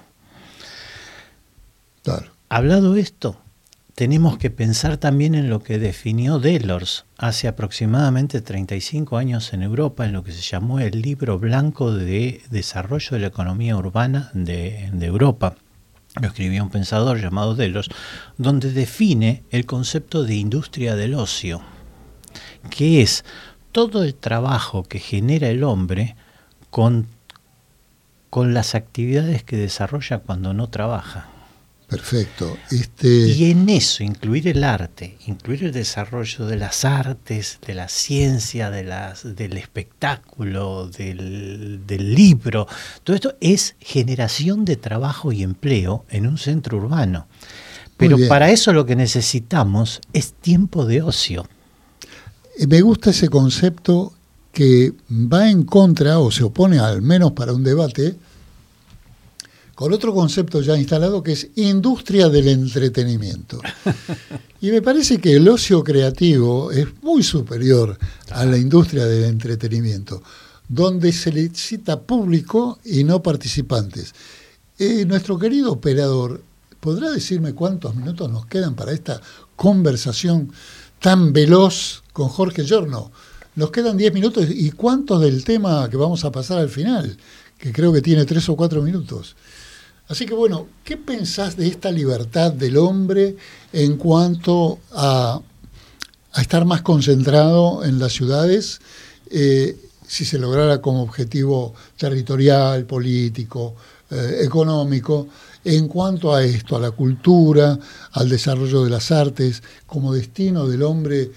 Claro. Hablado esto, tenemos que pensar también en lo que definió Delors hace aproximadamente treinta y cinco años en Europa, en lo que se llamó el Libro Blanco de Desarrollo de la Economía Urbana de, de Europa. Lo escribió un pensador llamado Delors, donde define el concepto de industria del ocio, que es todo el trabajo que genera el hombre con, con las actividades que desarrolla cuando no trabaja. Perfecto. Este... Y en eso incluir el arte, incluir el desarrollo de las artes, de la ciencia, de las, del espectáculo, del, del libro, todo esto es generación de trabajo y empleo en un centro urbano. Pero para eso lo que necesitamos es tiempo de ocio. Me gusta ese concepto que va en contra o se opone, al menos para un debate, con otro concepto ya instalado que es industria del entretenimiento. Y me parece que el ocio creativo es muy superior a la industria del entretenimiento, donde se necesita público y no participantes. Eh, nuestro querido operador, ¿podrá decirme cuántos minutos nos quedan para esta conversación tan veloz con Jorge Giorno? Nos quedan diez minutos y cuántos del tema que vamos a pasar al final, que creo que tiene tres o cuatro minutos. Así que bueno, ¿qué pensás de esta libertad del hombre en cuanto a, a estar más concentrado en las ciudades eh, si se lograra como objetivo territorial, político, eh, económico, en cuanto a esto, a la cultura, al desarrollo de las artes, como destino del hombre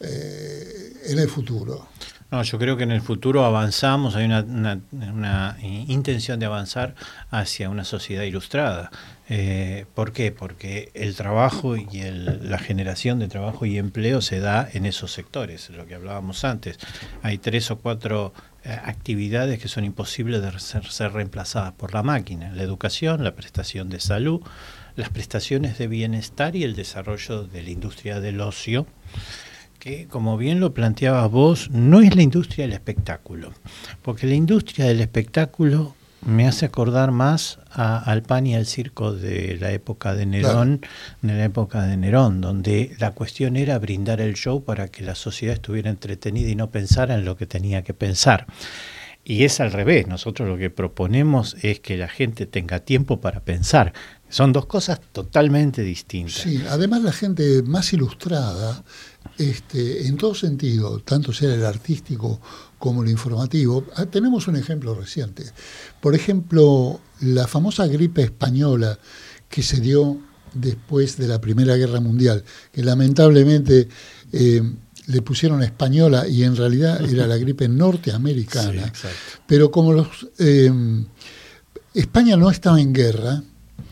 eh, en el futuro. No, yo creo que en el futuro avanzamos, hay una, una, una intención de avanzar hacia una sociedad ilustrada. Eh, ¿Por qué? Porque el trabajo y el, la generación de trabajo y empleo se da en esos sectores, lo que hablábamos antes. Hay tres o cuatro eh, actividades que son imposibles de ser, ser reemplazadas por la máquina: la educación, la prestación de salud, las prestaciones de bienestar y el desarrollo de la industria del ocio, que, como bien lo planteabas vos, no es la industria del espectáculo, porque la industria del espectáculo me hace acordar más a, al pan y al circo de la época de Nerón, claro. de la época de Nerón, donde la cuestión era brindar el show para que la sociedad estuviera entretenida y no pensara en lo que tenía que pensar. Y es al revés, nosotros lo que proponemos es que la gente tenga tiempo para pensar. Son dos cosas totalmente distintas. Sí, además la gente más ilustrada, este, en todo sentido, tanto sea el artístico como el informativo. Tenemos un ejemplo reciente. Por ejemplo, la famosa gripe española que se dio después de la Primera Guerra Mundial, que lamentablemente eh, le pusieron española y en realidad era la gripe norteamericana. Sí, pero como los eh, España no estaba en guerra,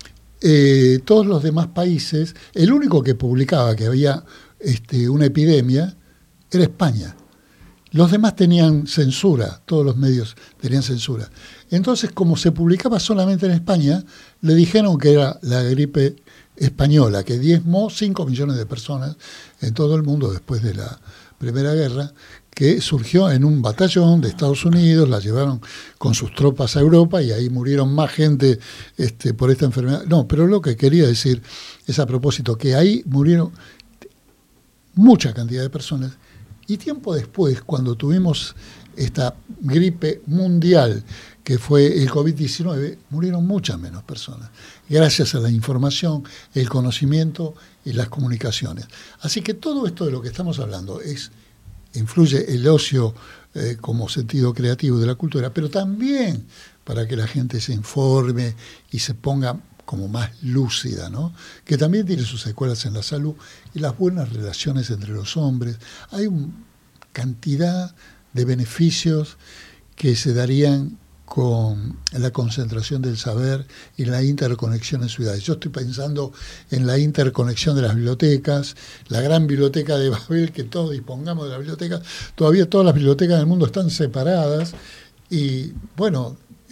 eh, todos los demás países, el único que publicaba que había este, una epidemia era España. Los demás tenían censura, todos los medios tenían censura. Entonces, como se publicaba solamente en España, le dijeron que era la gripe española, que diezmó cinco millones de personas en todo el mundo después de la Primera Guerra, que surgió en un batallón de Estados Unidos, la llevaron con sus tropas a Europa y ahí murieron más gente este, por esta enfermedad. No, pero lo que quería decir es a propósito, que ahí murieron mucha cantidad de personas. Y tiempo después, cuando tuvimos esta gripe mundial, que fue el COVID diecinueve, murieron muchas menos personas, gracias a la información, el conocimiento y las comunicaciones. Así que todo esto de lo que estamos hablando es influye el ocio eh, como sentido creativo de la cultura, pero también para que la gente se informe y se ponga como más lúcida, ¿no? Que también tiene sus secuelas en la salud y las buenas relaciones entre los hombres. Hay una cantidad de beneficios que se darían con la concentración del saber y la interconexión en ciudades. Yo estoy pensando en la interconexión de las bibliotecas, la gran biblioteca de Babel, que todos dispongamos de la biblioteca. Todavía todas las bibliotecas del mundo están separadas y, bueno,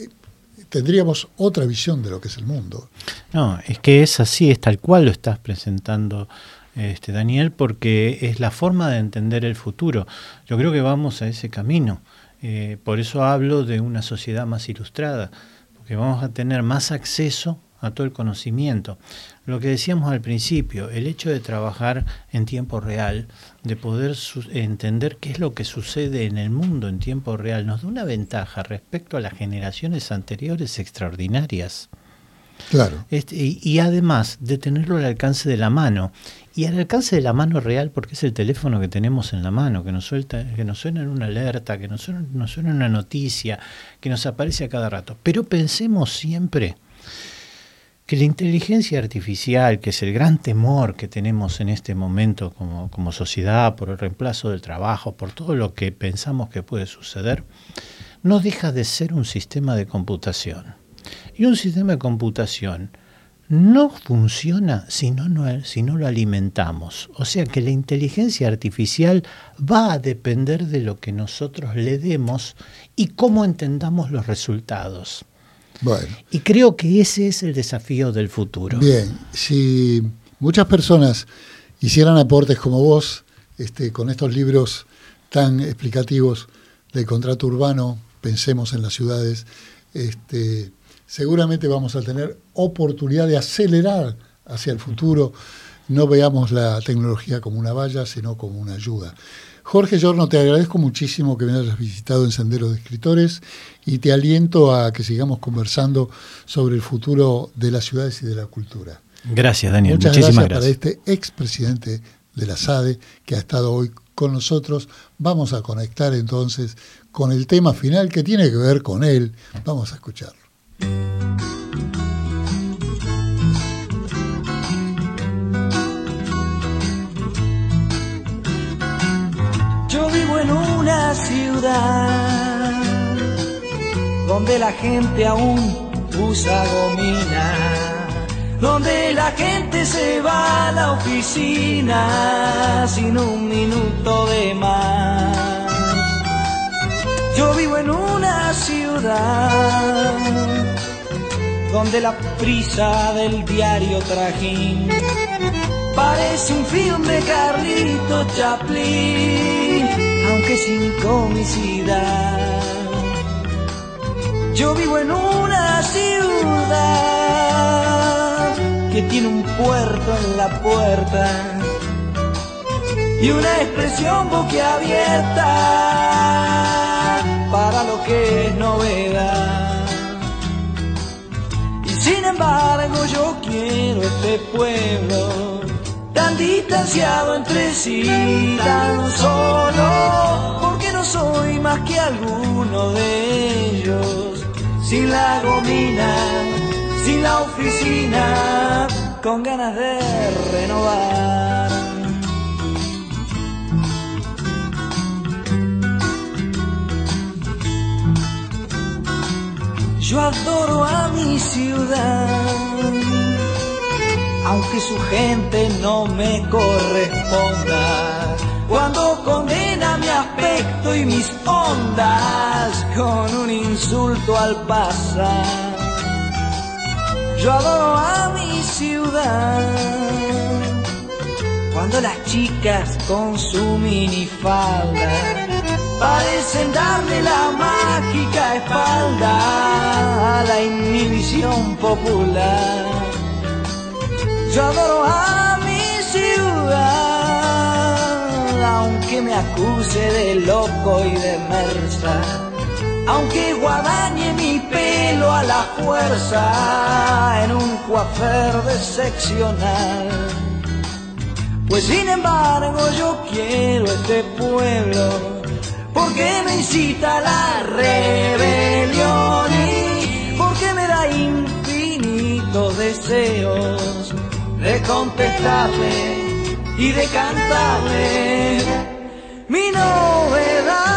tendríamos otra visión de lo que es el mundo. No, es que es así, es tal cual lo estás presentando, este, Daniel, porque es la forma de entender el futuro. Yo creo que vamos a ese camino. Eh, por eso hablo de una sociedad más ilustrada, porque vamos a tener más acceso a todo el conocimiento. Lo que decíamos al principio, el hecho de trabajar en tiempo real, de poder su- entender qué es lo que sucede en el mundo en tiempo real, nos da una ventaja respecto a las generaciones anteriores extraordinarias. Claro. Este, y, y además de tenerlo al alcance de la mano, y al alcance de la mano real, porque es el teléfono que tenemos en la mano, que nos suelta, que nos suena en una alerta, que nos suena, nos suena una noticia, que nos aparece a cada rato. Pero pensemos siempre que la inteligencia artificial, que es el gran temor que tenemos en este momento como, como sociedad, por el reemplazo del trabajo, por todo lo que pensamos que puede suceder, no deja de ser un sistema de computación. Y un sistema de computación no funciona si no, no, si no lo alimentamos. O sea que la inteligencia artificial va a depender de lo que nosotros le demos y cómo entendamos los resultados. Bueno. Y creo que ese es el desafío del futuro. Bien, si muchas personas hicieran aportes como vos, este, con estos libros tan explicativos del contrato urbano, pensemos en las ciudades, este, seguramente vamos a tener oportunidad de acelerar hacia el futuro. No veamos la tecnología como una valla, sino como una ayuda. Jorge Giorno, te agradezco muchísimo que me hayas visitado en Sendero de Escritores y te aliento a que sigamos conversando sobre el futuro de las ciudades y de la cultura. Gracias, Daniel. Muchas Muchísimas gracias, gracias. para este expresidente de la S A D E que ha estado hoy con nosotros. Vamos a conectar entonces con el tema final que tiene que ver con él. Vamos a escucharlo. Yo vivo en una ciudad donde la gente aún usa gomina, donde la gente se va a la oficina sin un minuto de más. Yo vivo en una ciudad donde la prisa del diario Trajín parece un film de Carlito Chaplin, aunque sin comicidad. Yo vivo en una ciudad que tiene un puerto en la puerta y una expresión boquiabierta para lo que es novedad. Y sin embargo yo quiero este pueblo tan distanciado entre sí, tan solo porque no soy más que alguno de ellos. Sin la gomina, sin la oficina, con ganas de renovar. Yo adoro a mi ciudad, aunque su gente no me corresponda. Cuando condena mi aspecto y mis ondas con un insulto al pasar. Yo adoro a mi ciudad, cuando las chicas con su minifalda parecen darle la mágica espalda a la inhibición popular. Yo adoro a mi ciudad, aunque me acuse de loco y de merza, aunque guadañe mi pelo a la fuerza en un coafer de seccional. Pues sin embargo yo quiero este pueblo, porque me incita a la rebelión y porque me da infinitos deseos de contestarle y de cantarle mi novedad.